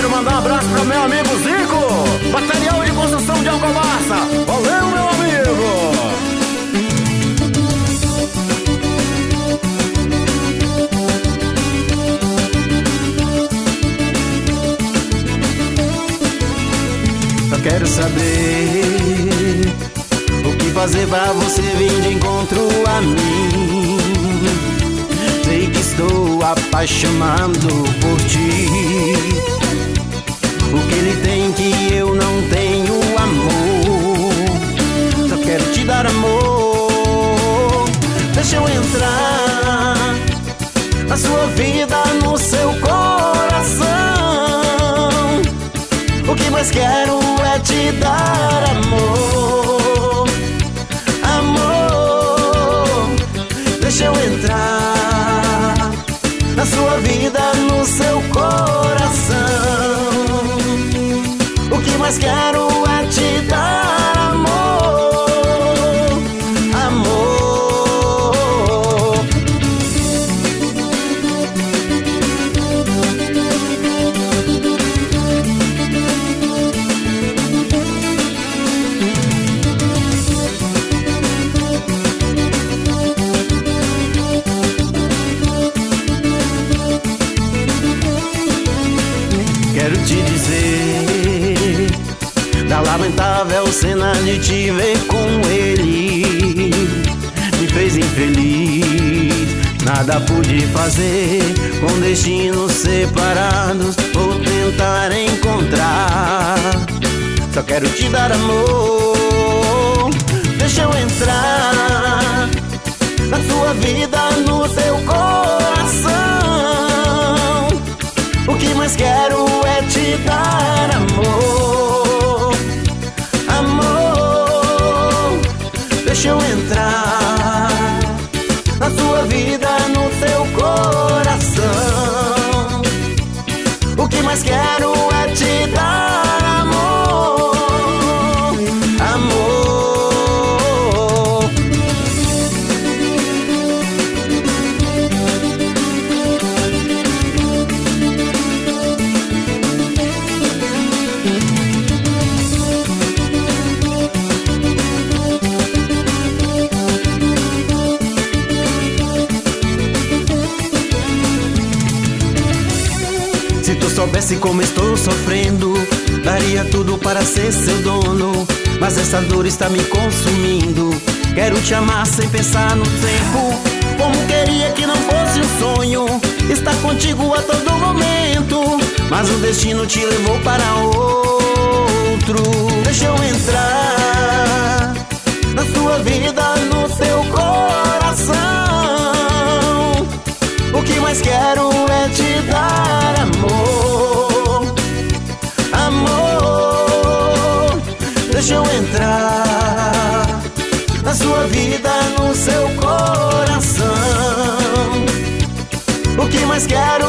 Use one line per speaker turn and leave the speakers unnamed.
quero mandar um abraço pro meu amigo Zico, material de construção de Alcobaça. Valeu, meu amigo! Só quero saber o que fazer pra você vir de encontro a mim. Sei que estou apaixonado por ti. O que ele tem que eu não tenho, amor. Só quero te dar amor. Deixa eu entrar na sua vida, no seu coração. O que mais quero é te dar amor. Amor, deixa eu entrar na sua vida, no seu coração. O que mais quero é te dar amor. Amor. Quero te dizer da lamentável cena de te ver com ele. Me fez infeliz, nada pude fazer. Com destinos separados vou tentar encontrar. Só quero te dar amor. Deixa eu entrar na sua vida, no seu coração. O que mais quero é te dar amor. Amor, deixa eu entrar na sua vida, no seu coração. O que mais quero é te dar amor. Amor. Se tu soubesse como estou sofrendo, daria tudo para ser seu dono. Mas essa dor está me consumindo. Quero te amar sem pensar no tempo. Como queria que não fosse um sonho estar contigo a todo momento. Mas o destino te levou para outro. Deixa eu entrar na sua vida, no seu coração. O que mais quero é te dar amor. Amor, deixa eu entrar na sua vida, no seu coração. O que mais quero